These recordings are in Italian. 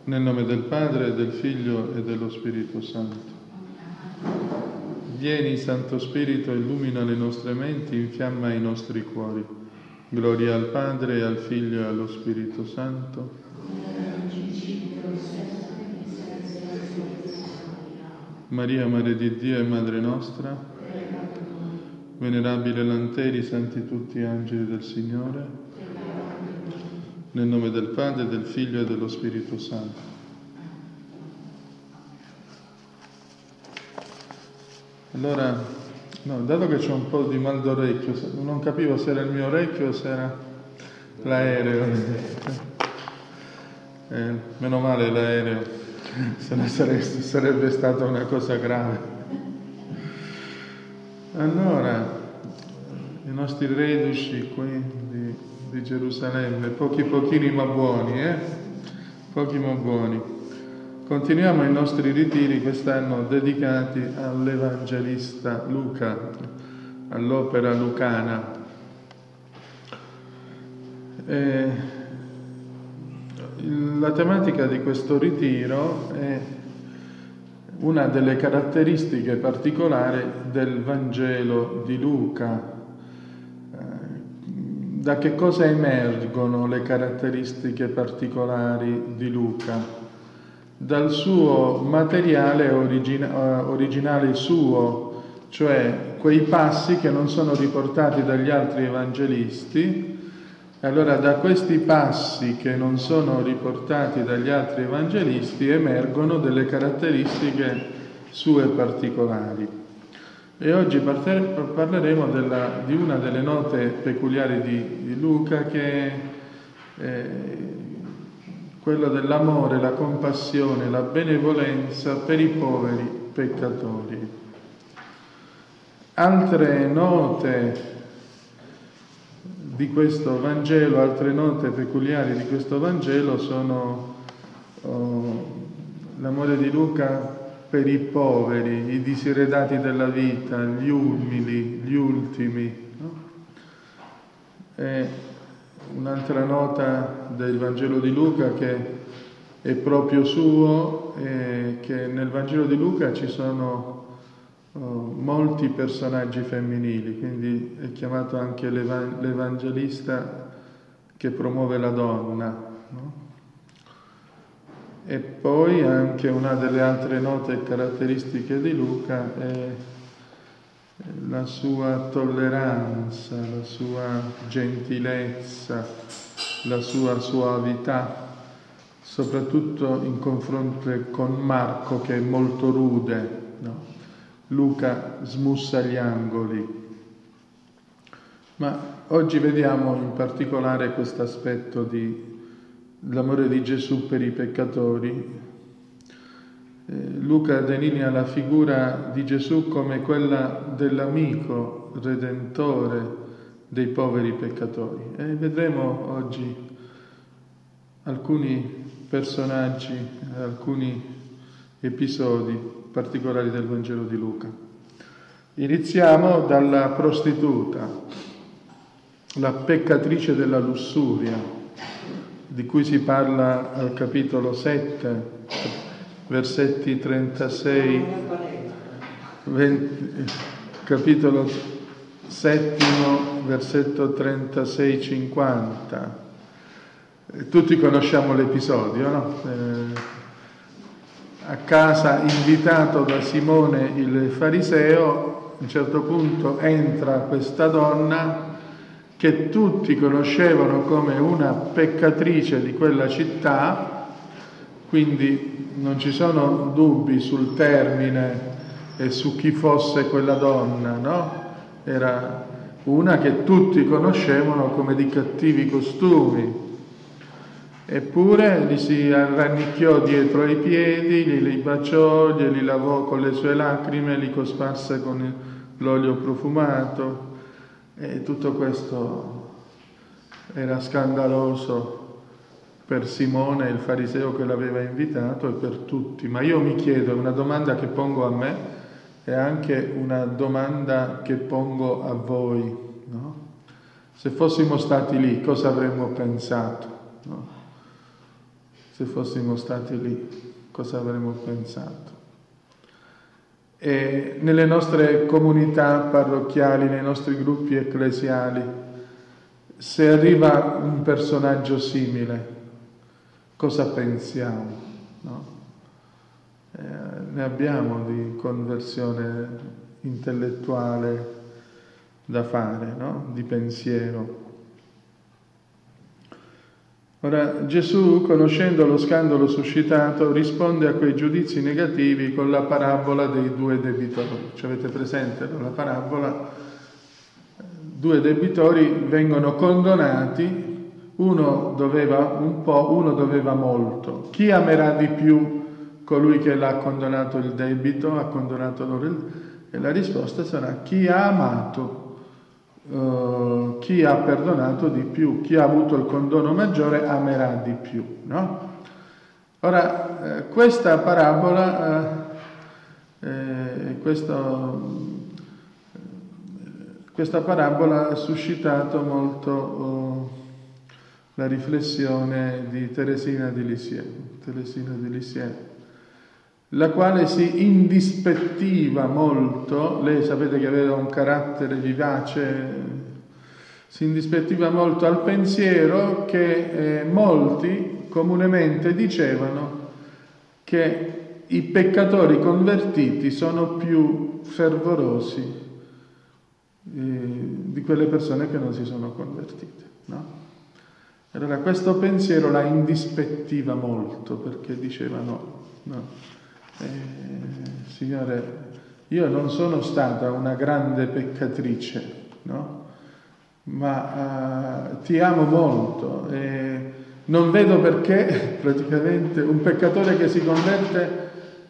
Nel nome del Padre, del Figlio e dello Spirito Santo. Vieni, Santo Spirito, illumina le nostre menti, infiamma i nostri cuori. Gloria al Padre, al Figlio e allo Spirito Santo. Maria, Madre di Dio e Madre nostra, venerabile Lanteri, santi tutti angeli del Signore, nel nome del Padre, del Figlio e dello Spirito Santo. Allora, dato che c'ho un po' di mal d'orecchio, non capivo se era il mio orecchio o se era l'aereo. Meno male l'aereo, se no sarebbe stata una cosa grave. Allora, i nostri reduci qui di Gerusalemme, pochini ma buoni, Pochi ma buoni. Continuiamo i nostri ritiri quest'anno dedicati all'Evangelista Luca, all'opera lucana. La tematica di questo ritiro è una delle caratteristiche particolari del Vangelo di Luca. Da che cosa emergono le caratteristiche particolari di Luca? Dal suo materiale originale suo, cioè quei passi che non sono riportati dagli altri evangelisti. Allora da questi passi che non sono riportati dagli altri evangelisti emergono delle caratteristiche sue particolari. E oggi parleremo di una delle note peculiari di Luca, che è quello dell'amore, la compassione, la benevolenza per i poveri peccatori. Altre note di questo Vangelo, altre note peculiari di questo Vangelo sono l'amore di Luca per i poveri, i diseredati della vita, gli umili, gli ultimi. No? E un'altra nota del Vangelo di Luca che è proprio suo è che nel Vangelo di Luca ci sono molti personaggi femminili, quindi è chiamato anche l'Evangelista che promuove la donna. No? E poi anche una delle altre note caratteristiche di Luca è la sua tolleranza, la sua gentilezza, la sua suavità, soprattutto in confronto con Marco, che è molto rude. No? Luca smussa gli angoli. Ma oggi vediamo in particolare questo aspetto dell'amore di Gesù per i peccatori. Luca delinea la figura di Gesù come quella dell'amico redentore dei poveri peccatori. E vedremo oggi alcuni personaggi, alcuni episodi particolari del Vangelo di Luca. Iniziamo dalla prostituta, la peccatrice della lussuria, di cui si parla al capitolo 7, versetti 36, capitolo 7, versetto 36-50. Tutti conosciamo l'episodio, no? A casa, invitato da Simone il fariseo, a un certo punto entra questa donna che tutti conoscevano come una peccatrice di quella città, quindi non ci sono dubbi sul termine e su chi fosse quella donna, no? Era una che tutti conoscevano come di cattivi costumi. Eppure gli si arrannicchiò dietro ai piedi, li baciò, glieli lavò con le sue lacrime, li cosparse con l'olio profumato, e tutto questo era scandaloso per Simone, il fariseo che l'aveva invitato, e per tutti. Ma io mi chiedo, una domanda che pongo a me e anche una domanda che pongo a voi, no? Se fossimo stati lì, cosa avremmo pensato? No? se fossimo stati lì, cosa avremmo pensato. E nelle nostre comunità parrocchiali, nei nostri gruppi ecclesiali, se arriva un personaggio simile, cosa pensiamo? No? Ne abbiamo di conversione intellettuale da fare, no? Di pensiero. Ora Gesù, conoscendo lo scandalo suscitato, risponde a quei giudizi negativi con la parabola dei due debitori. Ci avete presente la parabola? Due debitori vengono condonati, uno doveva un po', uno doveva molto. Chi amerà di più colui che l'ha condonato il debito, ha condonato loro e la risposta sarà chi ha amato. Chi ha perdonato di più, chi ha avuto il condono maggiore amerà di più, no? Ora, questa parabola, questa parabola ha suscitato molto la riflessione di Teresina di Lisieux, la quale si indispettiva molto, lei sapete che aveva un carattere vivace, si indispettiva molto al pensiero che molti comunemente dicevano che i peccatori convertiti sono più fervorosi di quelle persone che non si sono convertite, no? Allora questo pensiero la indispettiva molto, perché dicevano no. Signore, io non sono stata una grande peccatrice, no? Ma ti amo molto e non vedo perché praticamente un peccatore che si converte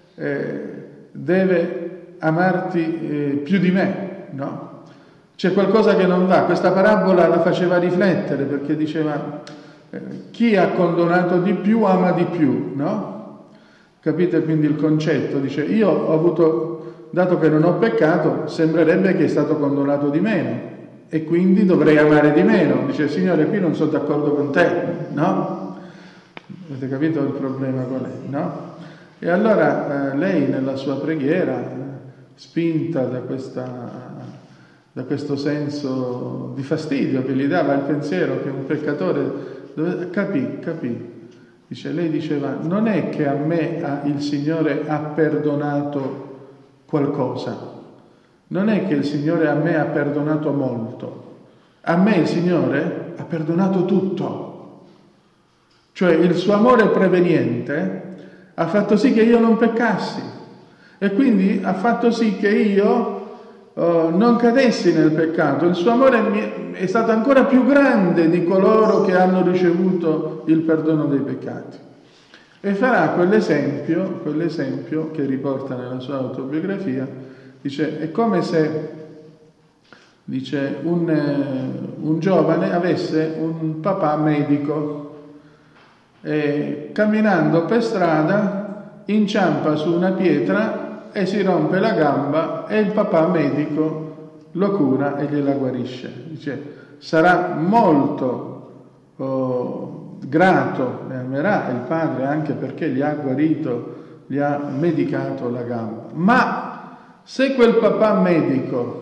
deve amarti più di me, no? C'è qualcosa che non va. Questa parabola la faceva riflettere perché diceva chi ha condonato di più ama di più, no? Capite quindi il concetto? Dice, io ho avuto, dato che non ho peccato, sembrerebbe che è stato condonato di meno e quindi dovrei amare di meno. Dice, Signore, qui non sono d'accordo con te, no? Avete capito il problema qual è, no? E allora lei nella sua preghiera, spinta da questo senso di fastidio che gli dava il pensiero che un peccatore capì. Dice, lei diceva, non è che a me il Signore ha perdonato qualcosa, non è che il Signore a me ha perdonato molto, a me il Signore ha perdonato tutto. Cioè il suo amore preveniente ha fatto sì che io non peccassi e quindi ha fatto sì che io non cadessi nel peccato. Il suo amore è stato ancora più grande di coloro che hanno ricevuto il perdono dei peccati. E farà quell'esempio che riporta nella sua autobiografia. Dice, è come se un giovane avesse un papà medico e camminando per strada inciampa su una pietra e si rompe la gamba e il papà medico lo cura e gliela guarisce. Dice, sarà molto grato e amerà il padre anche perché gli ha guarito, gli ha medicato la gamba. Ma se quel papà medico,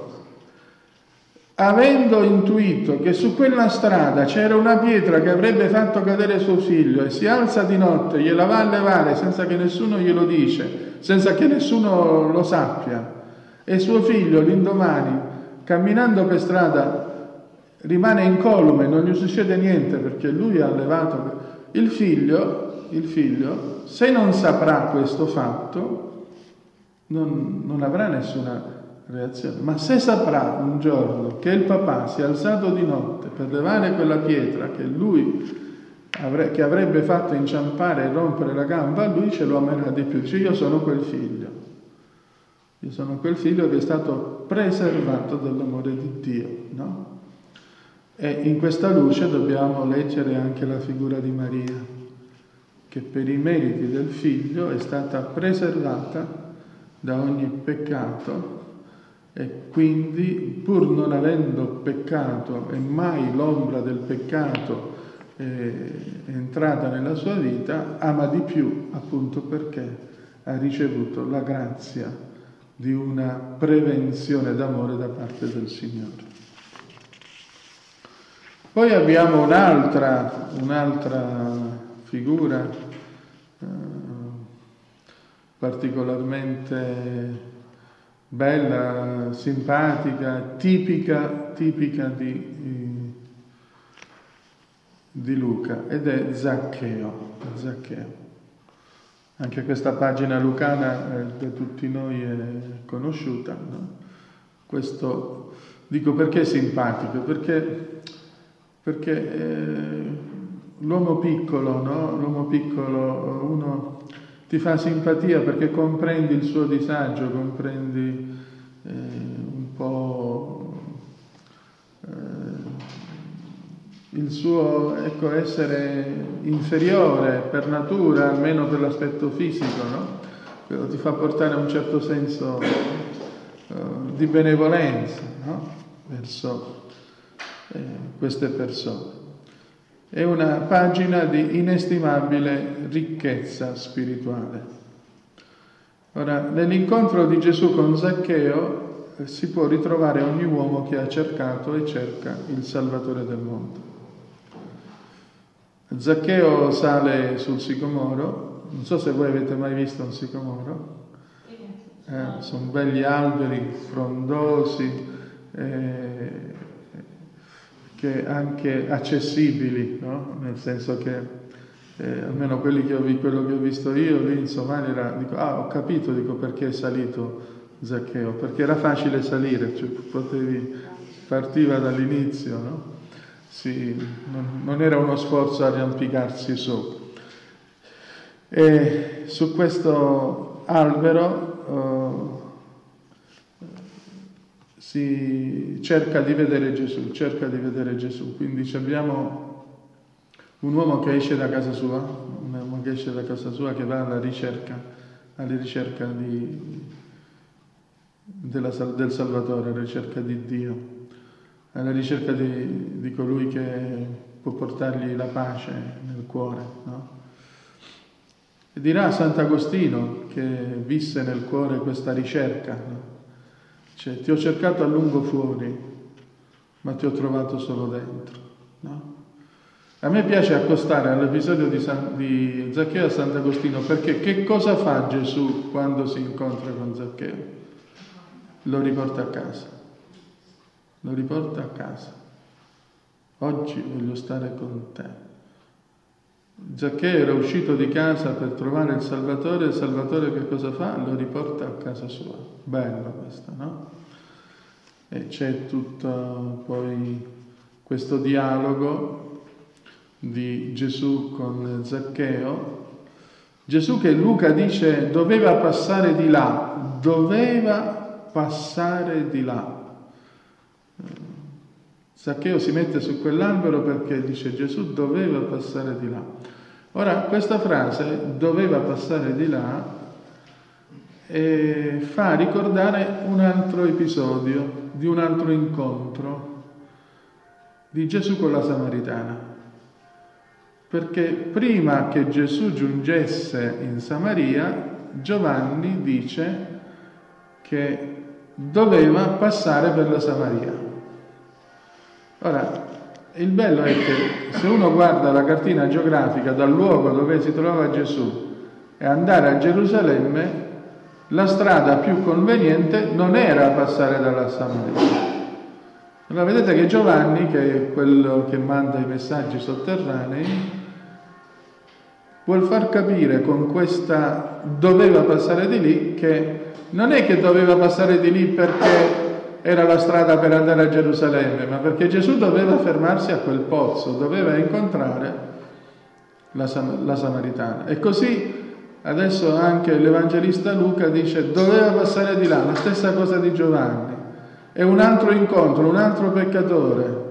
avendo intuito che su quella strada c'era una pietra che avrebbe fatto cadere suo figlio e si alza di notte, gliela va a levare senza che nessuno glielo dice, senza che nessuno lo sappia, e suo figlio l'indomani, camminando per strada, rimane incolume, non gli succede niente perché lui ha levato il figlio, se non saprà questo fatto, non avrà nessuna reazione. Ma se saprà un giorno che il papà si è alzato di notte per levare quella pietra che lui che avrebbe fatto inciampare e rompere la gamba, lui ce lo amerà di più. Cioè, io sono quel figlio che è stato preservato dall'amore di Dio, no? E in questa luce dobbiamo leggere anche la figura di Maria, che per i meriti del figlio è stata preservata da ogni peccato e quindi, pur non avendo peccato e mai l'ombra del peccato entrata nella sua vita, ama di più appunto perché ha ricevuto la grazia di una prevenzione d'amore da parte del Signore. Poi abbiamo un'altra figura particolarmente bella, simpatica, tipica di Luca, ed è Zaccheo. Anche questa pagina lucana da tutti noi è conosciuta, no? Questo dico perché è simpatico, perché l'uomo piccolo, no? L'uomo piccolo, uno ti fa simpatia perché comprendi il suo disagio, comprendi un po' il suo essere inferiore per natura, almeno per l'aspetto fisico, no? Quello ti fa portare un certo senso di benevolenza, no? Verso queste persone. È una pagina di inestimabile ricchezza spirituale. Ora, nell'incontro di Gesù con Zaccheo si può ritrovare ogni uomo che ha cercato e cerca il Salvatore del mondo. Zaccheo sale sul sicomoro, non so se voi avete mai visto un sicomoro, sono belli alberi frondosi, che anche accessibili, no? Nel senso che almeno quello che ho visto io lì in Somalia dico, ho capito, perché è salito Zaccheo, perché era facile salire, cioè partiva dall'inizio, no? Non era uno sforzo arrampicarsi su. E su questo albero si cerca di vedere Gesù, quindi abbiamo un uomo che esce da casa sua, che va alla ricerca del Salvatore, alla ricerca di Dio, alla ricerca di colui che può portargli la pace nel cuore, no? E dirà Sant'Agostino, che visse nel cuore questa ricerca, no? Cioè, ti ho cercato a lungo fuori, ma ti ho trovato solo dentro, no? A me piace accostare all'episodio di Zaccheo a Sant'Agostino, perché che cosa fa Gesù quando si incontra con Zaccheo? Lo riporta a casa. Oggi voglio stare con te. Zaccheo era uscito di casa per trovare il Salvatore che cosa fa? Lo riporta a casa sua. Bello questo, no? E c'è tutto poi questo dialogo di Gesù con Zaccheo. Gesù, che Luca dice doveva passare di là. Zaccheo si mette su quell'albero perché dice Gesù doveva passare di là. Ora, questa frase, doveva passare di là, fa ricordare un altro episodio, di un altro incontro di Gesù con la Samaritana. Perché prima che Gesù giungesse in Samaria, Giovanni dice che doveva passare per la Samaria. Ora, il bello è che se uno guarda la cartina geografica dal luogo dove si trovava Gesù e andare a Gerusalemme, la strada più conveniente non era passare dalla Samaria. Allora vedete che Giovanni, che è quello che manda i messaggi sotterranei, vuol far capire con questa doveva passare di lì che non è che doveva passare di lì perché era la strada per andare a Gerusalemme, ma perché Gesù doveva fermarsi a quel pozzo, doveva incontrare la Samaritana. E così adesso anche l'Evangelista Luca dice doveva passare di là, la stessa cosa di Giovanni. È un altro incontro, un altro peccatore.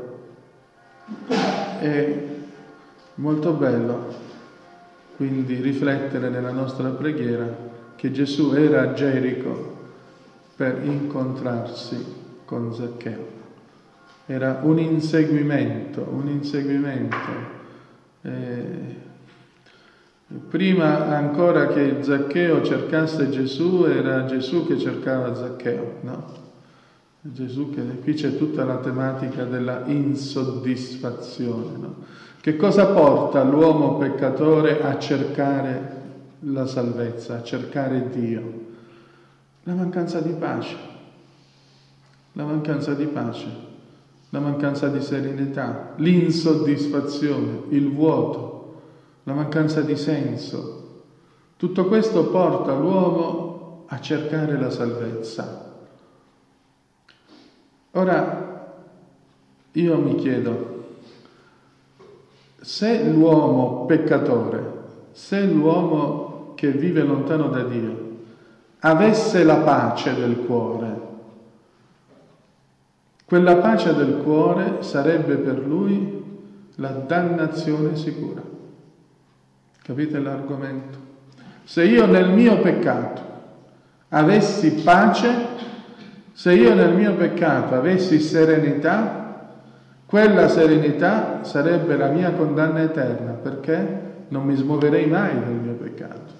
È molto bello quindi riflettere nella nostra preghiera che Gesù era a Gerico per incontrarsi con Zaccheo. Era un inseguimento Prima ancora che Zaccheo cercasse Gesù, era Gesù che cercava Zaccheo, no? Gesù che qui c'è tutta la tematica della insoddisfazione, no? Che cosa porta l'uomo peccatore a cercare la salvezza, a cercare Dio? La mancanza di pace, la mancanza di pace, la mancanza di serenità, l'insoddisfazione, il vuoto, la mancanza di senso. Tutto questo porta l'uomo a cercare la salvezza. Ora, io mi chiedo, se l'uomo peccatore, se l'uomo che vive lontano da Dio, avesse la pace del cuore, quella pace del cuore sarebbe per lui la dannazione sicura. Capite l'argomento? Se io nel mio peccato avessi pace, se io nel mio peccato avessi serenità, quella serenità sarebbe la mia condanna eterna, perché non mi smuoverei mai dal mio peccato.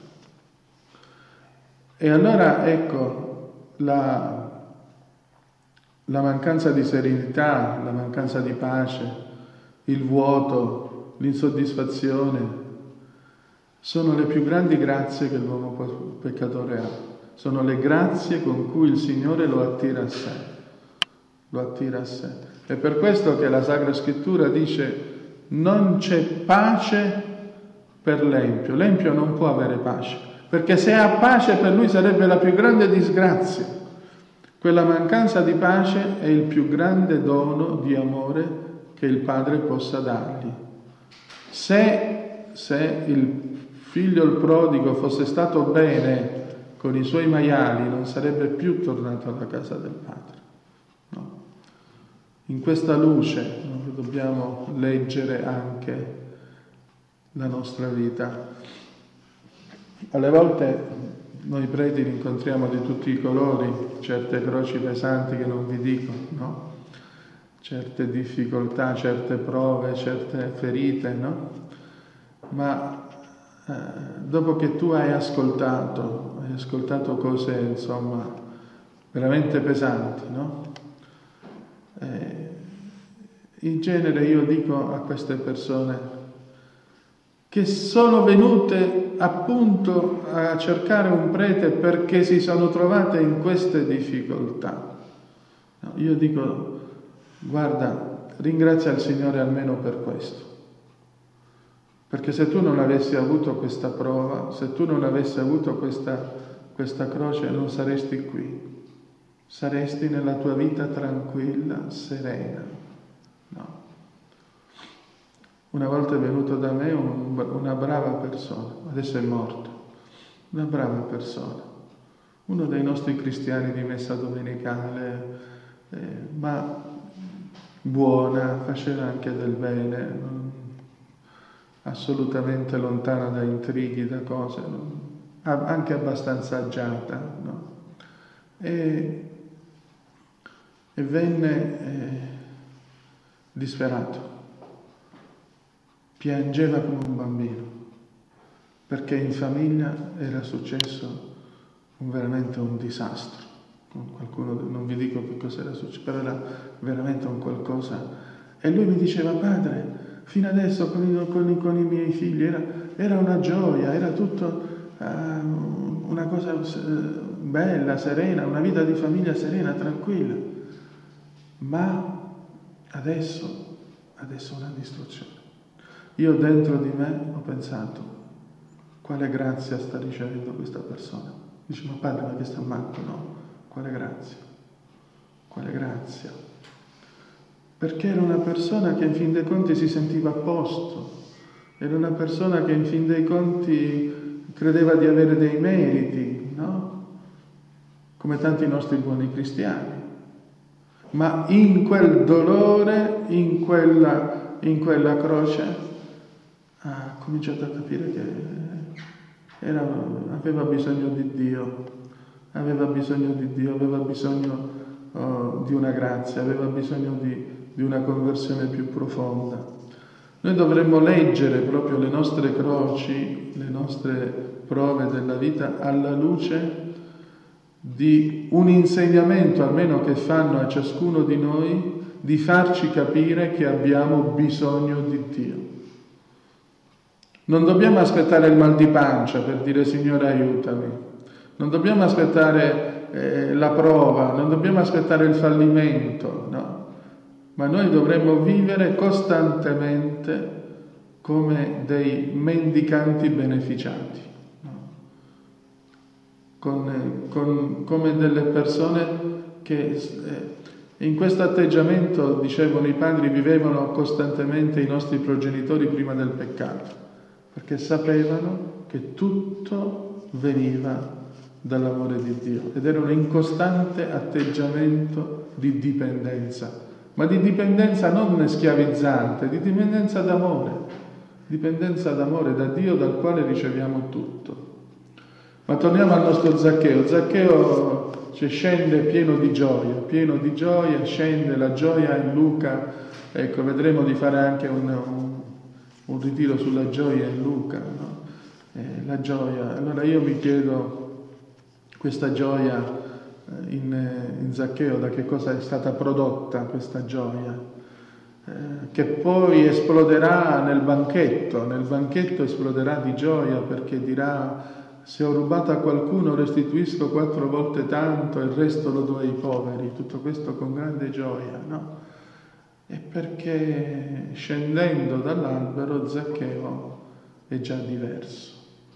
E allora ecco la mancanza di serenità, la mancanza di pace, il vuoto, l'insoddisfazione sono le più grandi grazie che l'uomo peccatore ha. Sono le grazie con cui il Signore lo attira a sé. Lo attira a sé. È per questo che la Sacra Scrittura dice: non c'è pace per l'empio. L'empio non può avere pace, perché se ha pace per lui sarebbe la più grande disgrazia. Quella mancanza di pace è il più grande dono di amore che il Padre possa dargli. Se il figlio il prodigo fosse stato bene con i suoi maiali, non sarebbe più tornato alla casa del Padre. No. In questa luce dobbiamo leggere anche la nostra vita. Alle volte noi preti incontriamo di tutti i colori, certe croci pesanti che non vi dico, no? Certe difficoltà, certe prove, certe ferite, no? Ma dopo che tu hai ascoltato cose, insomma, veramente pesanti, no? In genere io dico a queste persone che sono venute appunto a cercare un prete perché si sono trovate in queste difficoltà. No, io dico, guarda, ringrazia il Signore almeno per questo. Perché se tu non avessi avuto questa prova, se tu non avessi avuto questa croce, non saresti qui. Saresti nella tua vita tranquilla, serena. No. Una volta è venuto da me una brava persona, adesso è morto, una brava persona, uno dei nostri cristiani di messa domenicale, ma buona, faceva anche del bene, assolutamente lontana da intrighi, da cose, anche abbastanza agiata, no? E venne disperato, piangeva come un bambino, perché in famiglia era successo veramente un disastro. Qualcuno, non vi dico che cosa era successo, però era veramente un qualcosa. E lui mi diceva: padre, fino adesso con i miei figli era una gioia, era tutto una cosa bella, serena, una vita di famiglia serena, tranquilla. Ma adesso una distruzione. Io dentro di me ho pensato: quale grazia sta ricevendo questa persona? Dice: ma padre, ma che sta matto? No, quale grazia? Quale grazia? Perché era una persona che in fin dei conti si sentiva a posto, era una persona che in fin dei conti credeva di avere dei meriti, no? Come tanti nostri buoni cristiani. Ma in quel dolore, in quella croce, ha cominciato a capire che aveva bisogno di Dio, aveva bisogno di una grazia, aveva bisogno di una conversione più profonda. Noi dovremmo leggere proprio le nostre croci, le nostre prove della vita alla luce di un insegnamento, almeno che fanno a ciascuno di noi, di farci capire che abbiamo bisogno di Dio. Non dobbiamo aspettare il mal di pancia per dire Signore aiutami, non dobbiamo aspettare la prova, non dobbiamo aspettare il fallimento, no. Ma noi dovremmo vivere costantemente come dei mendicanti beneficiati, no? Come delle persone che in questo atteggiamento, dicevano i padri, vivevano costantemente i nostri progenitori prima del peccato, perché sapevano che tutto veniva dall'amore di Dio ed erano in costante atteggiamento di dipendenza. Ma di dipendenza non schiavizzante, di dipendenza d'amore da Dio dal quale riceviamo tutto. Ma torniamo al nostro Zaccheo. Zaccheo scende pieno di gioia, scende la gioia in Luca. Ecco, vedremo di fare anche un ritiro sulla gioia in Luca, no? La gioia. Allora io mi chiedo, questa gioia in Zaccheo, da che cosa è stata prodotta questa gioia, che poi esploderà nel banchetto esploderà di gioia, perché dirà: se ho rubato a qualcuno restituisco 4 volte tanto e il resto lo do ai poveri. Tutto questo con grande gioia, no? E perché scendendo dall'albero Zaccheo è già diverso,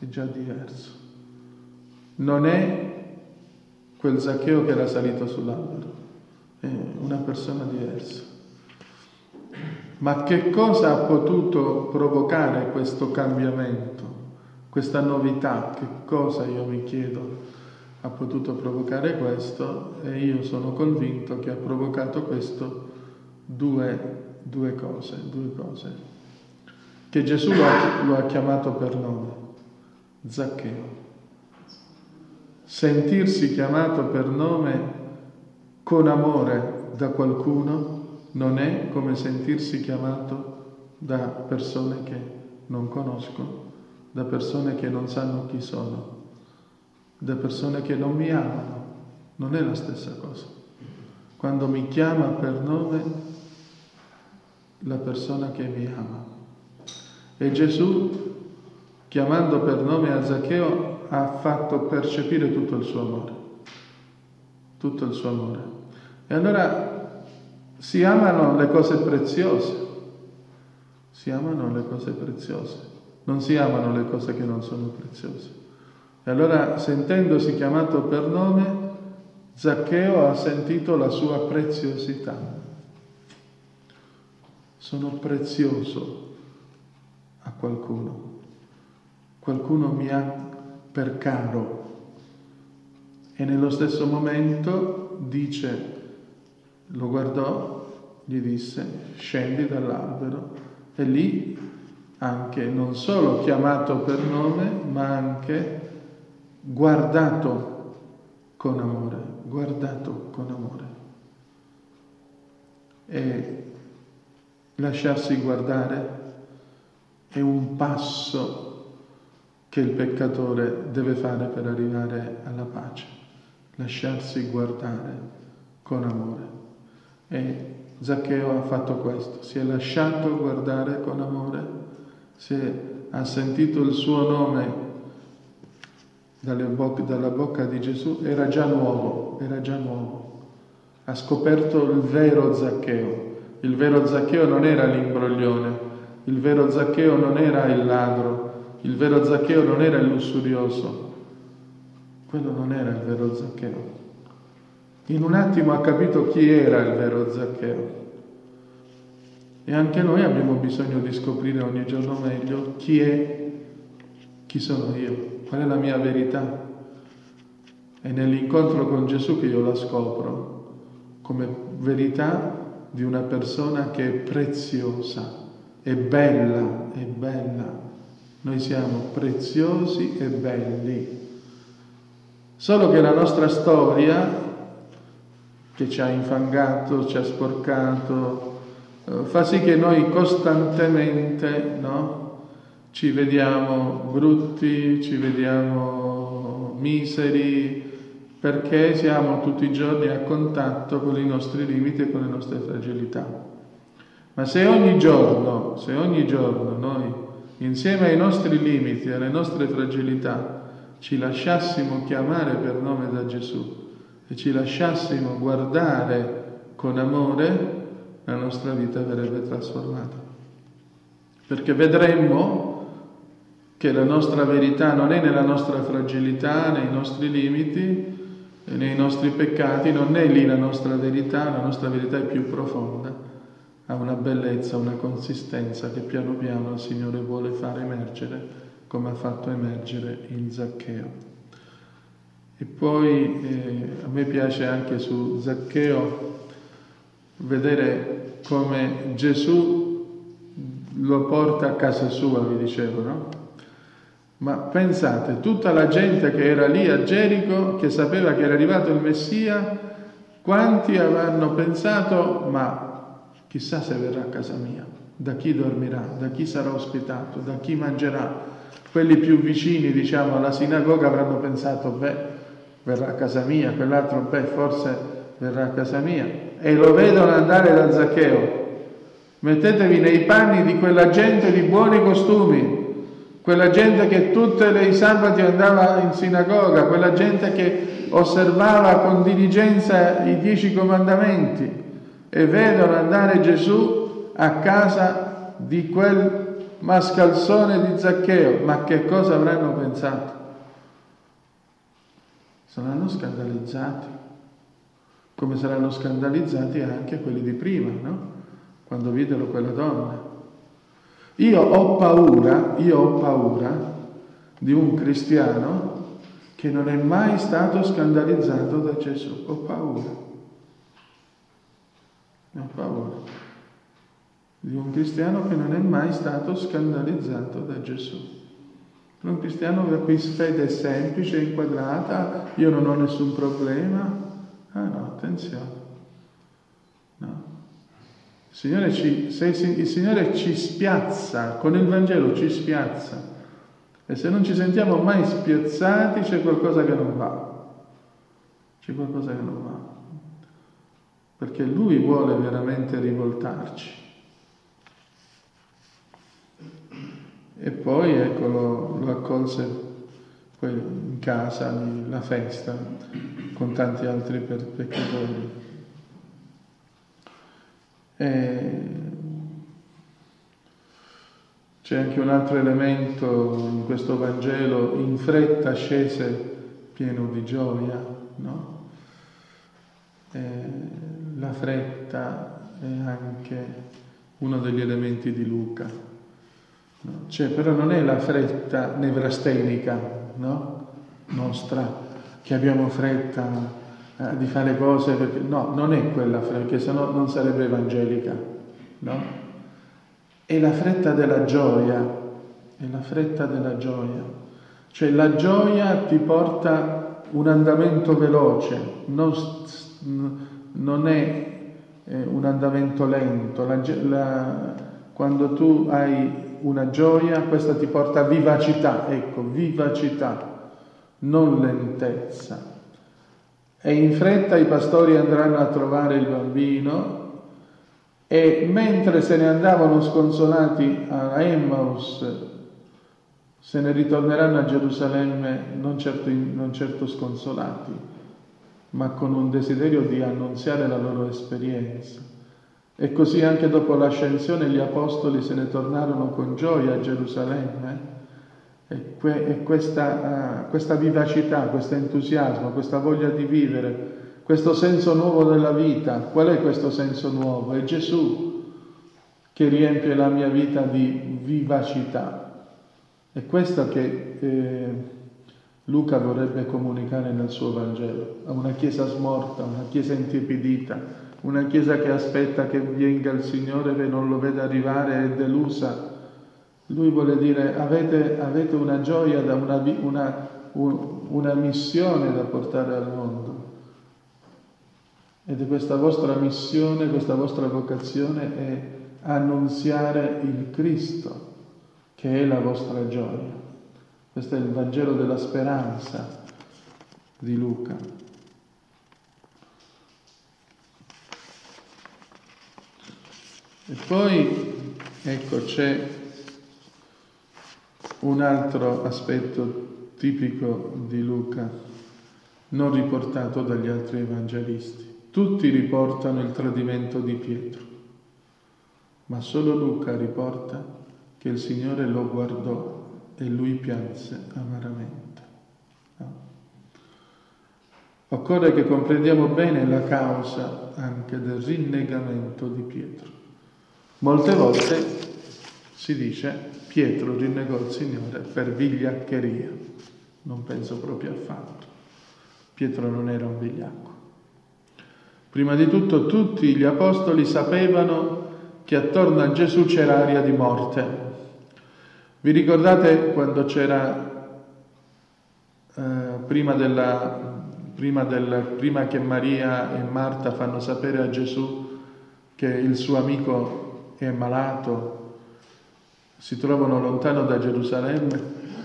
non è quel Zaccheo che era salito sull'albero, è una persona diversa. Ma che cosa ha potuto provocare questo cambiamento, questa novità? Che cosa, io mi chiedo, ha potuto provocare questo? E io sono convinto che ha provocato questo due cose. Che Gesù lo ha chiamato per nome, Zaccheo. Sentirsi chiamato per nome con amore da qualcuno non è come sentirsi chiamato da persone che non conosco, da persone che non sanno chi sono, da persone che non mi amano. Non è la stessa cosa. Quando mi chiama per nome la persona che mi ama. E Gesù, chiamando per nome a Zaccheo, ha fatto percepire tutto il suo amore. E allora si amano le cose preziose, non si amano le cose che non sono preziose. E allora, sentendosi chiamato per nome, Zaccheo ha sentito la sua preziosità. Sono prezioso a qualcuno mi ha per caro, e nello stesso momento lo guardò, gli disse: scendi dall'albero. E lì anche non solo chiamato per nome, ma anche guardato con amore. E lasciarsi guardare è un passo che il peccatore deve fare per arrivare alla pace, lasciarsi guardare con amore. E Zaccheo ha fatto questo, si è lasciato guardare con amore, ha sentito il suo nome dalla bocca di Gesù, era già nuovo, ha scoperto il vero Zaccheo. Il vero Zaccheo non era l'imbroglione, il vero Zaccheo non era il ladro, il vero Zaccheo non era il lussurioso, quello non era il vero Zaccheo. In un attimo ha capito chi era il vero Zaccheo. E anche noi abbiamo bisogno di scoprire ogni giorno meglio chi sono io, qual è la mia verità. È nell'incontro con Gesù che io la scopro come verità di una persona che è preziosa, è bella. Noi siamo preziosi e belli. Solo che la nostra storia, che ci ha infangato, ci ha sporcato, fa sì che noi costantemente, no, ci vediamo brutti, ci vediamo miseri, perché siamo tutti i giorni a contatto con i nostri limiti e con le nostre fragilità. Ma se ogni giorno noi, insieme ai nostri limiti e alle nostre fragilità, ci lasciassimo chiamare per nome da Gesù e ci lasciassimo guardare con amore, la nostra vita verrebbe trasformata. Perché vedremmo che la nostra verità non è nella nostra fragilità, nei nostri limiti, nei nostri peccati, non è lì la nostra verità è più profonda, ha una bellezza, una consistenza che piano piano il Signore vuole fare emergere, come ha fatto emergere in Zaccheo. E poi a me piace anche su Zaccheo vedere come Gesù lo porta a casa sua, vi dicevo, no? Ma pensate, tutta la gente che era lì a Gerico, che sapeva che era arrivato il Messia, quanti avranno pensato, ma chissà se verrà a casa mia, da chi dormirà, da chi sarà ospitato, da chi mangerà. Quelli più vicini, diciamo, alla sinagoga avranno pensato, beh, verrà a casa mia, quell'altro, beh, forse verrà a casa mia. E lo vedono andare da Zaccheo. Mettetevi nei panni di quella gente di buoni costumi, quella gente che tutti i sabati andava in sinagoga, quella gente che osservava con diligenza i 10 comandamenti, e vedono andare Gesù a casa di quel mascalzone di Zaccheo. Ma che cosa avranno pensato? Saranno scandalizzati, come saranno scandalizzati anche quelli di prima, no? Quando videro quella donna. Io ho paura di un cristiano che non è mai stato scandalizzato da Gesù. Ho paura di un cristiano che non è mai stato scandalizzato da Gesù. Un cristiano la cui fede è semplice, inquadrata, io non ho nessun problema. Ah no, attenzione. No. Il Signore ci spiazza, con il Vangelo ci spiazza, e se non ci sentiamo mai spiazzati c'è qualcosa che non va, perché Lui vuole veramente rivoltarci. E poi ecco lo accolse poi in casa, la festa, con tanti altri peccatori. C'è anche un altro elemento in questo Vangelo: in fretta scese pieno di gioia, no? La fretta è anche uno degli elementi di Luca, no? Cioè, però non è la fretta nevrastenica, no? Nostra, che abbiamo fretta di fare cose, perché no, non è quella fretta, perché sennò non sarebbe evangelica, no? È la fretta della gioia, cioè la gioia ti porta un andamento veloce, non è un andamento lento. Quando tu hai una gioia, questa ti porta a vivacità, non lentezza. E in fretta i pastori andranno a trovare il bambino, e mentre se ne andavano sconsolati a Emmaus, se ne ritorneranno a Gerusalemme non certo sconsolati, ma con un desiderio di annunziare la loro esperienza. E così anche dopo l'ascensione gli apostoli se ne tornarono con gioia a Gerusalemme. E questa vivacità, questo entusiasmo, questa voglia di vivere, questo senso nuovo della vita. Qual è questo senso nuovo? È Gesù che riempie la mia vita di vivacità. È questo che Luca vorrebbe comunicare nel suo Vangelo a una Chiesa smorta, una Chiesa intiepidita, una Chiesa che aspetta che venga il Signore, che non lo vede arrivare, è delusa. Lui vuole dire: avete una gioia, una missione da portare al mondo. Ed è questa vostra missione, questa vostra vocazione è annunziare il Cristo, che è la vostra gioia. Questo è il Vangelo della speranza di Luca. E poi, ecco, c'è un altro aspetto tipico di Luca, non riportato dagli altri evangelisti. Tutti riportano il tradimento di Pietro, ma solo Luca riporta che il Signore lo guardò e lui pianse amaramente. No? Occorre che comprendiamo bene la causa anche del rinnegamento di Pietro. Molte volte si dice Pietro rinnegò il Signore per vigliaccheria. Non penso proprio affatto. Pietro non era un vigliacco. Prima di tutto tutti gli apostoli sapevano che attorno a Gesù c'era aria di morte. Vi ricordate quando c'era prima che Maria e Marta fanno sapere a Gesù che il suo amico è malato, si trovano lontano da Gerusalemme,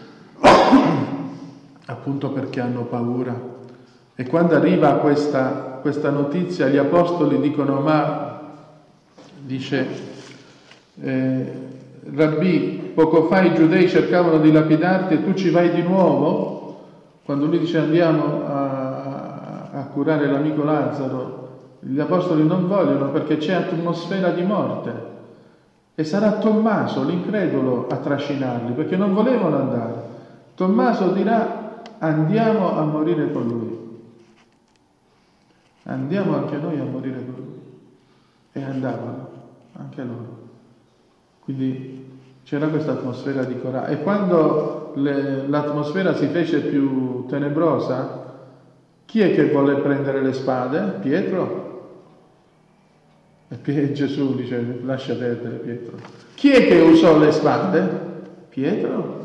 appunto perché hanno paura. E quando arriva questa notizia, gli apostoli dicono, Rabbì, poco fa i giudei cercavano di lapidarti e tu ci vai di nuovo? Quando lui dice andiamo a curare l'amico Lazzaro, gli apostoli non vogliono perché c'è atmosfera di morte. E sarà Tommaso, l'incredulo, a trascinarli, perché non volevano andare. Tommaso dirà, andiamo a morire con lui. Andiamo anche noi a morire con lui. E andavano, anche loro. Quindi c'era questa atmosfera di coraggio. E quando l'atmosfera si fece più tenebrosa, chi è che volle prendere le spade? Pietro. E Gesù dice, lascia perdere Pietro. Chi è che usò le spade? Pietro.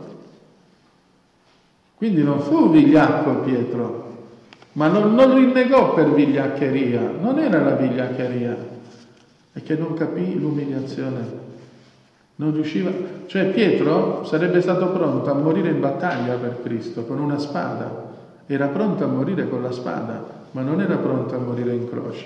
Quindi non fu vigliacco Pietro. Ma non rinnegò per vigliaccheria, non era la vigliaccheria, è che non capì l'umiliazione, non riusciva, cioè Pietro sarebbe stato pronto a morire in battaglia per Cristo con una spada, era pronto a morire con la spada, ma non era pronto a morire in croce.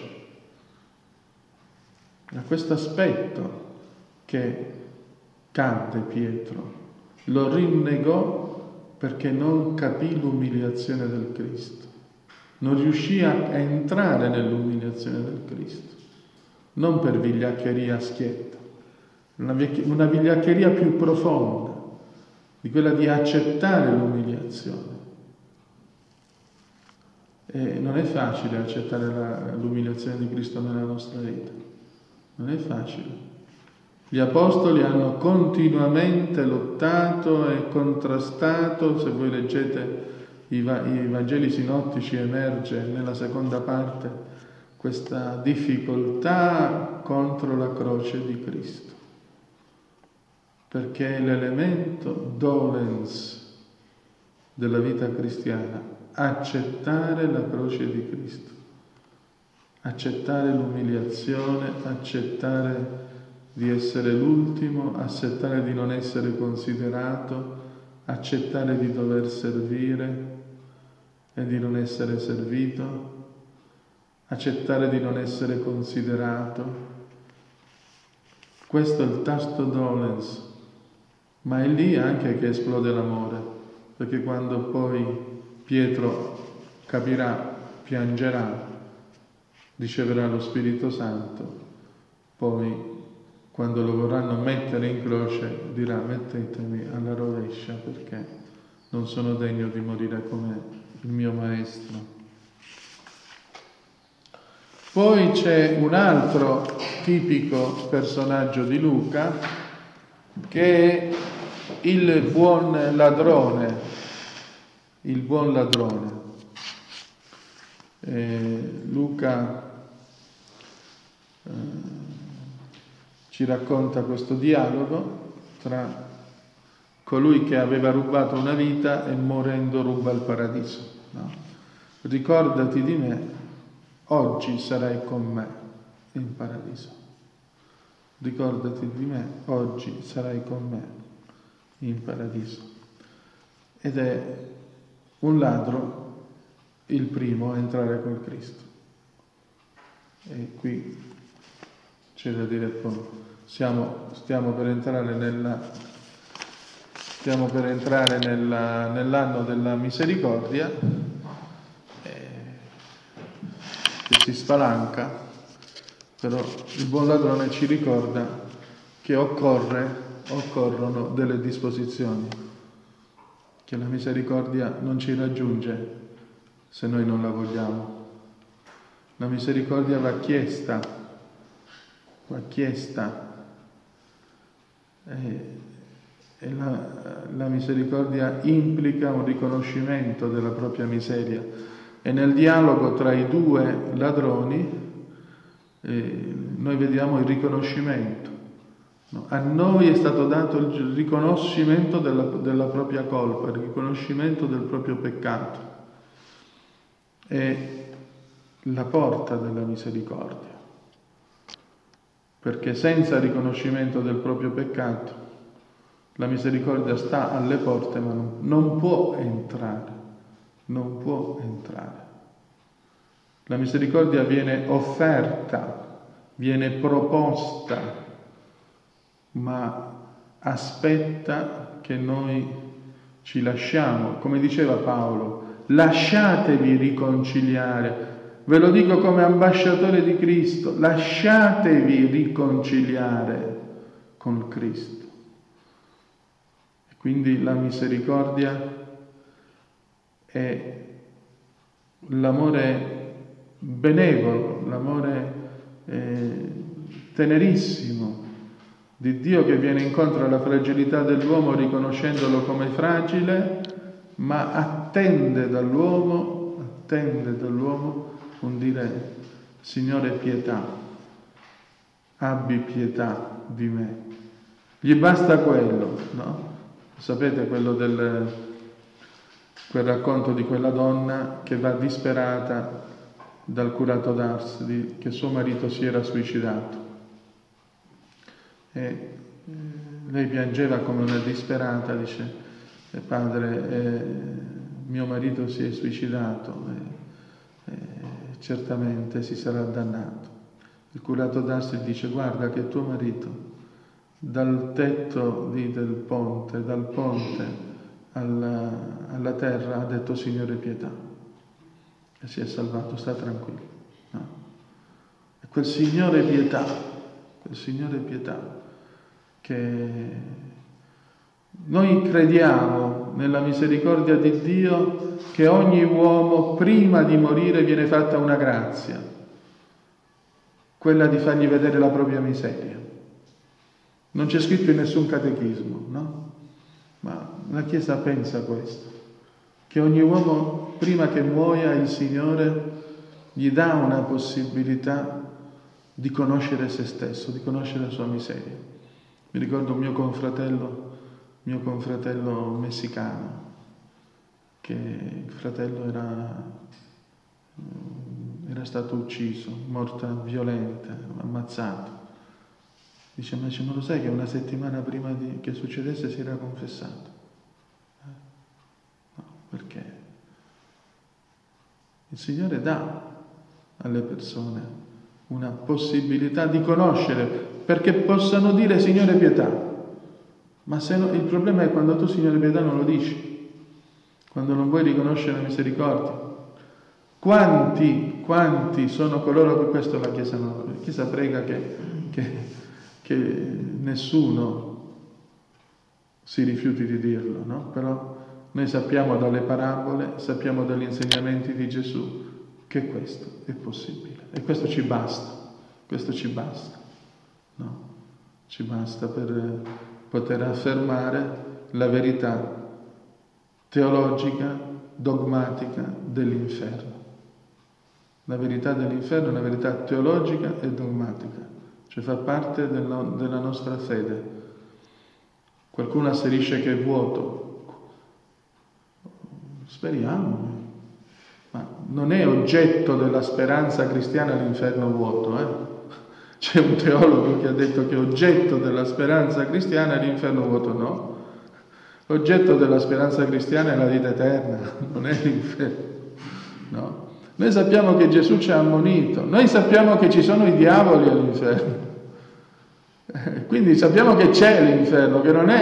Da questo aspetto che cadde Pietro, lo rinnegò perché non capì l'umiliazione del Cristo. Non riuscì a entrare nell'umiliazione del Cristo, non per vigliaccheria schietta, una vigliaccheria più profonda, di quella di accettare l'umiliazione. E non è facile accettare l'umiliazione di Cristo nella nostra vita, non è facile. Gli apostoli hanno continuamente lottato e contrastato, se voi leggete i Vangeli sinottici emerge nella seconda parte questa difficoltà contro la croce di Cristo, perché è l'elemento dolens della vita cristiana, accettare la croce di Cristo, accettare l'umiliazione, accettare di essere l'ultimo, accettare di non essere considerato, accettare di dover servire e di non essere servito, accettare di non essere considerato. Questo è il tasto dolens, ma è lì anche che esplode l'amore, perché quando poi Pietro capirà, piangerà, riceverà lo Spirito Santo, poi quando lo vorranno mettere in croce dirà mettetemi alla rovescia perché non sono degno di morire come il mio maestro. Poi c'è un altro tipico personaggio di Luca che è il buon ladrone. Il buon ladrone. Luca ci racconta questo dialogo tra colui che aveva rubato una vita e morendo ruba il paradiso. No? Ricordati di me oggi sarai con me in paradiso. Ricordati di me, oggi sarai con me in paradiso. Ed è un ladro il primo a entrare con Cristo. E qui c'è da dire appunto, stiamo per entrare nell'anno della misericordia, che si spalanca, però il buon ladrone ci ricorda che occorrono delle disposizioni, che la misericordia non ci raggiunge se noi non la vogliamo. La misericordia va chiesta e la misericordia implica un riconoscimento della propria miseria, e nel dialogo tra i due ladroni noi vediamo il riconoscimento. No? A noi è stato dato il riconoscimento della propria colpa, il riconoscimento del proprio peccato. È la porta della misericordia, perché senza riconoscimento del proprio peccato la misericordia sta alle porte ma non può entrare. La misericordia viene offerta, viene proposta, ma aspetta che noi ci lasciamo. Come diceva Paolo, lasciatevi riconciliare. Ve lo dico come ambasciatore di Cristo, lasciatevi riconciliare con Cristo. E quindi la misericordia è l'amore benevolo, l'amore tenerissimo di Dio che viene incontro alla fragilità dell'uomo riconoscendolo come fragile, ma attende dall'uomo un dire: Signore, pietà, abbi pietà di me. Gli basta quello, no? Sapete quel racconto di quella donna che va disperata dal curato d'Ars che suo marito si era suicidato, e lei piangeva come una disperata, dice: padre, mio marito si è suicidato, certamente si sarà dannato. Il curato d'Ars dice: guarda che tuo marito dal tetto del ponte, dal ponte alla terra ha detto Signore pietà, e si è salvato, sta tranquillo, no? E quel Signore pietà che noi crediamo nella misericordia di Dio, che ogni uomo prima di morire viene fatta una grazia, quella di fargli vedere la propria miseria. Non c'è scritto in nessun catechismo, no? Ma la Chiesa pensa questo, che ogni uomo prima che muoia il Signore gli dà una possibilità di conoscere se stesso, di conoscere la sua miseria. Mi ricordo un mio confratello messicano, che il fratello era stato ucciso, morta violenta, ammazzato. Dice: ma lo sai che una settimana prima che succedesse si era confessato? No, perché il Signore dà alle persone una possibilità di conoscere, perché possano dire Signore pietà. Ma il problema è quando tu Signore pietà non lo dici, quando non vuoi riconoscere la misericordia. Quanti sono coloro che questo la Chiesa non lo dice? La Chiesa prega che nessuno si rifiuti di dirlo, no? Però noi sappiamo dalle parabole, sappiamo dagli insegnamenti di Gesù che questo è possibile, e questo ci basta, no? Ci basta per poter affermare la verità teologica, dogmatica dell'inferno. La verità dell'inferno è una verità teologica e dogmatica, cioè fa parte della nostra fede. Qualcuno asserisce che è vuoto. Speriamo, Ma non è oggetto della speranza cristiana l'inferno vuoto, C'è un teologo che ha detto che oggetto della speranza cristiana è l'inferno vuoto, no. Oggetto della speranza cristiana è la vita eterna, non è l'inferno, no. Noi sappiamo che Gesù ci ha ammonito, noi sappiamo che ci sono i diavoli all'inferno, quindi sappiamo che c'è l'inferno, che non è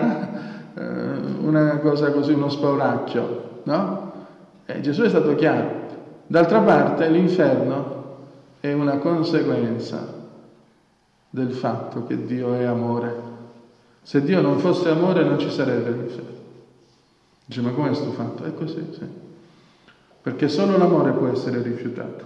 una cosa così, uno spauracchio, no? Gesù è stato chiaro. D'altra parte l'inferno è una conseguenza del fatto che Dio è amore. Se Dio non fosse amore non ci sarebbe l'inferno. Dice, ma com'è sto fatto? È così, sì. Perché solo l'amore può essere rifiutato.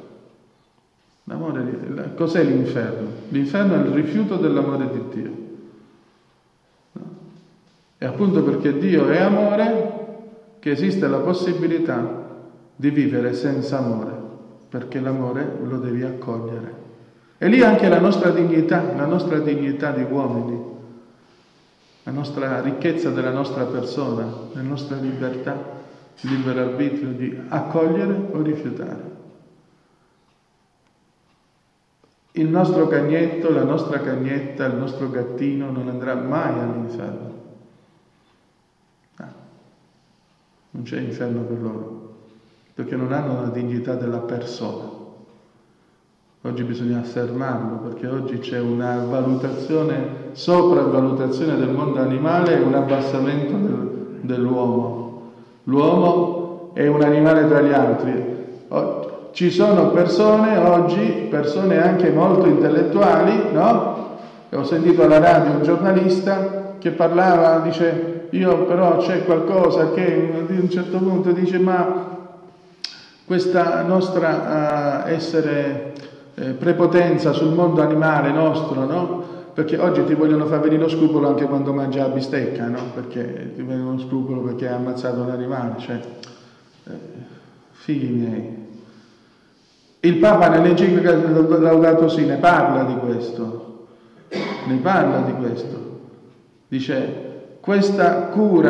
Cos'è l'inferno? L'inferno è il rifiuto dell'amore di Dio. No? E appunto perché Dio è amore che esiste la possibilità di vivere senza amore, perché l'amore lo devi accogliere. E lì anche la nostra dignità di uomini, la nostra ricchezza della nostra persona, la nostra libertà, il libero arbitrio di accogliere o rifiutare. Il nostro cagnetto, la nostra cagnetta, il nostro gattino non andrà mai all'inferno. Non c'è inferno per loro, perché non hanno la dignità della persona. Oggi bisogna affermarlo, perché oggi c'è una sopravvalutazione del mondo animale e un abbassamento dell'uomo. L'uomo è un animale tra gli altri. Ci sono persone anche molto intellettuali, no? Ho sentito alla radio un giornalista che parlava, dice, io però c'è qualcosa che a un certo punto dice, ma questa nostra essere prepotenza sul mondo animale nostro, no? Perché oggi ti vogliono far venire lo scrupolo anche quando mangi la bistecca, no? Perché ti viene lo scrupolo perché hai ammazzato un animale, cioè, figli miei. Il Papa nell'enciclica Laudato Si ne parla di questo, dice questa cura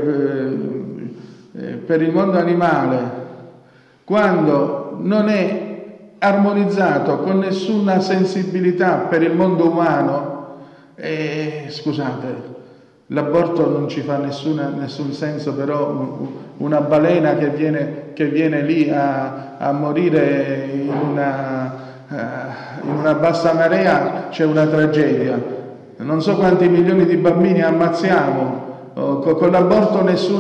per il mondo animale, quando non è armonizzato con nessuna sensibilità per il mondo umano, scusate, l'aborto non ci fa nessun senso, però una balena che viene lì a morire in una bassa marea, c'è una tragedia. Non so quanti milioni di bambini ammazziamo, con l'aborto nessun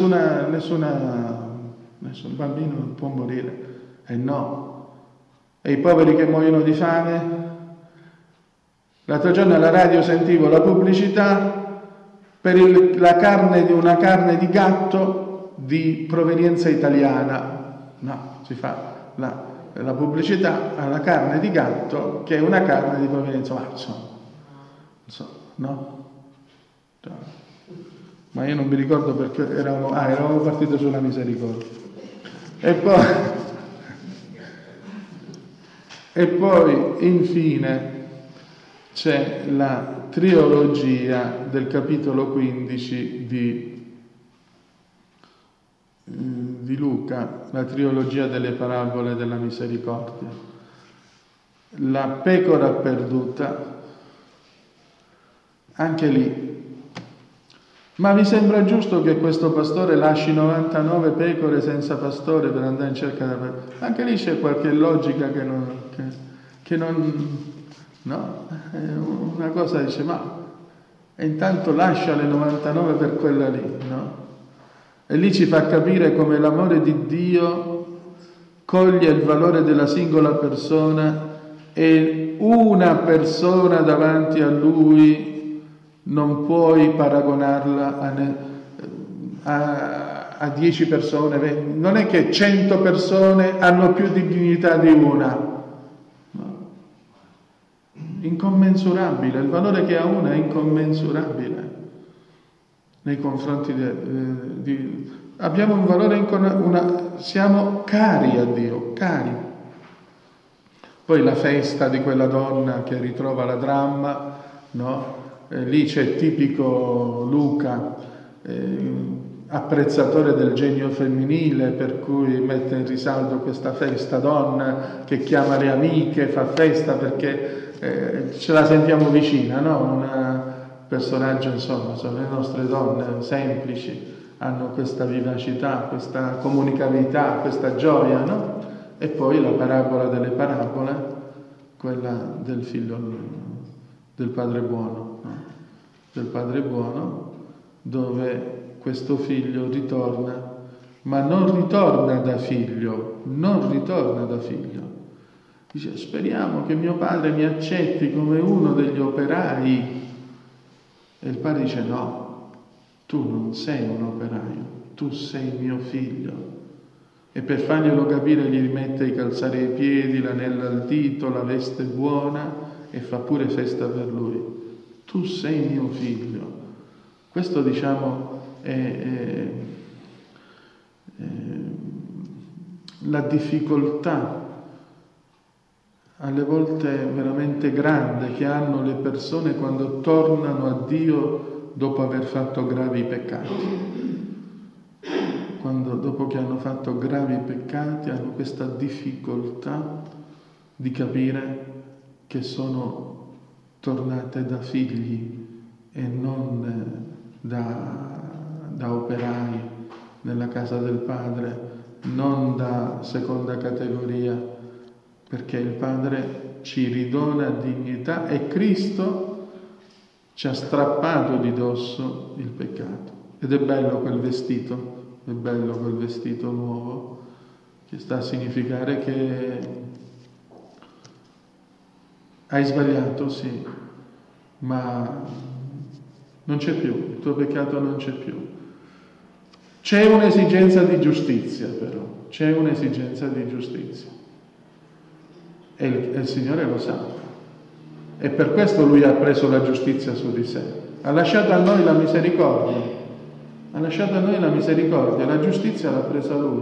bambino può morire, no. E i poveri che muoiono di fame? L'altro giorno alla radio sentivo la pubblicità per una carne di gatto di provenienza italiana. No, si fa la pubblicità alla carne di gatto che è una carne di provenienza, no? Ma io non mi ricordo perché eravamo partiti sulla misericordia. E poi infine c'è la trilogia del capitolo 15 di Luca, la trilogia delle parabole della misericordia. La pecora perduta, anche lì. Ma vi sembra giusto che questo pastore lasci 99 pecore senza pastore per andare in cerca della pecora? Anche lì c'è qualche logica che non no? Una cosa dice, ma e intanto lascia le 99 per quella lì, no? E lì ci fa capire come l'amore di Dio coglie il valore della singola persona e una persona davanti a Lui non puoi paragonarla a 10 persone. Non è che 100 persone hanno più di dignità di una. No. Incommensurabile. Il valore che ha una è incommensurabile nei confronti di... Abbiamo un valore, siamo cari a Dio, cari. Poi la festa di quella donna che ritrova la dramma, no? Lì c'è tipico Luca, apprezzatore del genio femminile, per cui mette in risalto questa festa donna che chiama le amiche, fa festa perché ce la sentiamo vicina, no? Un personaggio, insomma, sono le nostre donne semplici, hanno questa vivacità, questa comunicabilità, questa gioia, no? E poi la parabola delle parabole, quella del figlio del padre buono, no? Del padre buono, dove questo figlio ritorna, ma non ritorna da figlio, non ritorna da figlio. Dice: speriamo che mio padre mi accetti come uno degli operai. E il padre dice: no, tu non sei un operaio, tu sei mio figlio. E per farglielo capire gli rimette i calzari ai piedi, l'anello al dito, la veste buona e fa pure festa per lui. Tu sei mio figlio. Questo, diciamo, è la difficoltà alle volte veramente grande che hanno le persone quando tornano a Dio dopo aver fatto gravi peccati. Quando dopo che hanno fatto gravi peccati hanno questa difficoltà di capire che sono tornate da figli e non da operai nella casa del Padre, non da seconda categoria, perché il Padre ci ridona dignità e Cristo ci ha strappato di dosso il peccato. Ed è bello quel vestito, è bello quel vestito nuovo, che sta a significare che hai sbagliato, sì, ma non c'è più, il tuo peccato non c'è più. C'è un'esigenza di giustizia, però, c'è un'esigenza di giustizia. E il Signore lo sa. E per questo Lui ha preso la giustizia su di sé. Ha lasciato a noi la misericordia. Ha lasciato a noi la misericordia, la giustizia l'ha presa Lui.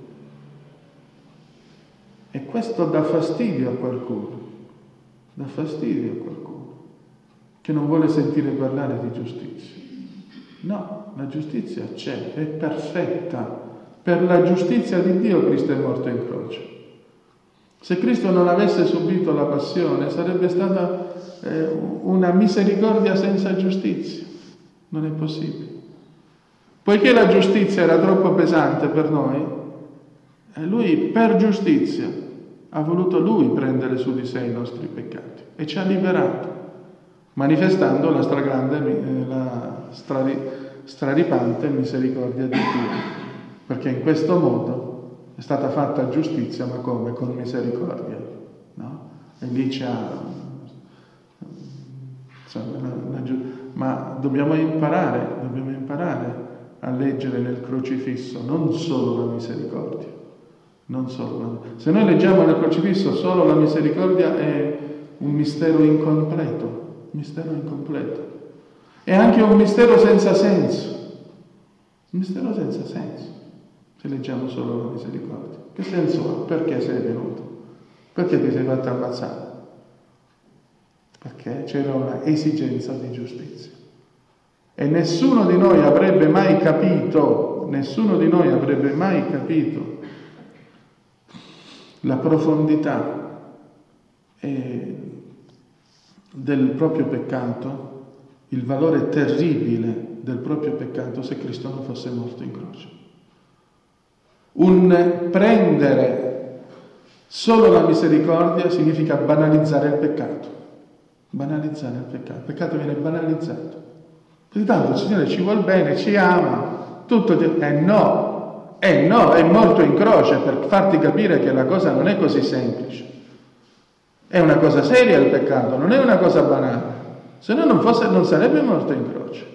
E questo dà fastidio a qualcuno. Dà fastidio a qualcuno che non vuole sentire parlare di giustizia. No, la giustizia c'è, è perfetta. Per la giustizia di Dio Cristo è morto in croce. Se Cristo non avesse subito la passione, sarebbe stata una misericordia senza giustizia. Non è possibile. Poiché la giustizia era troppo pesante per noi, Lui per giustizia ha voluto Lui prendere su di sé i nostri peccati e ci ha liberato, manifestando la stragrande, straripante misericordia di Dio, perché in questo modo è stata fatta giustizia, ma come? Con misericordia, no? E lì ma dobbiamo imparare a leggere nel crocifisso non solo la misericordia, se noi leggiamo nel crocifisso solo la misericordia è un mistero incompleto. È anche un mistero senza senso. Se leggiamo solo la misericordia. Che senso ha? Perché sei venuto? Perché ti sei fatto ammazzare? Perché c'era una esigenza di giustizia. E nessuno di noi avrebbe mai capito la profondità del proprio peccato, il valore terribile del proprio peccato se Cristo non fosse morto in croce. Un prendere solo la misericordia significa banalizzare il peccato. Il peccato viene banalizzato. Perché tanto il Signore ci vuol bene, ci ama, no, è morto in croce per farti capire che la cosa non è così semplice. È una cosa seria il peccato, non è una cosa banale. Se no non sarebbe morto in croce.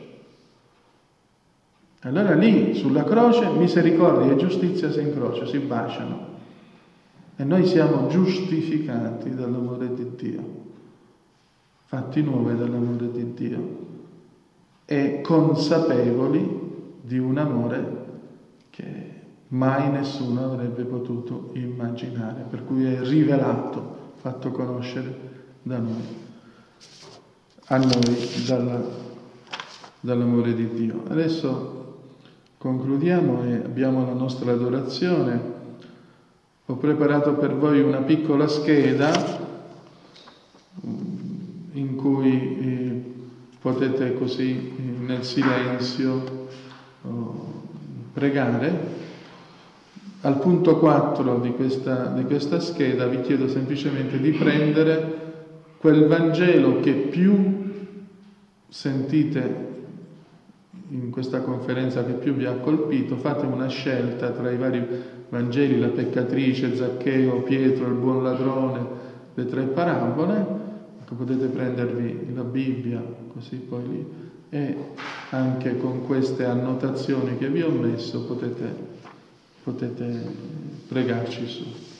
Allora lì, sulla croce, misericordia e giustizia si incrociano, si baciano. E noi siamo giustificati dall'amore di Dio, fatti nuovi dall'amore di Dio, e consapevoli di un amore che mai nessuno avrebbe potuto immaginare, per cui è rivelato, fatto conoscere da noi, a noi dall'amore di Dio. Adesso concludiamo e abbiamo la nostra adorazione. Ho preparato per voi una piccola scheda in cui potete così nel silenzio pregare. Al punto 4 di questa scheda vi chiedo semplicemente di prendere quel Vangelo che più sentite in questa conferenza, che più vi ha colpito. Fate una scelta tra i vari Vangeli, la peccatrice, Zaccheo, Pietro, il buon ladrone, le 3 parabole. Potete prendervi la Bibbia, così poi lì, e anche con queste annotazioni che vi ho messo potete pregarci su.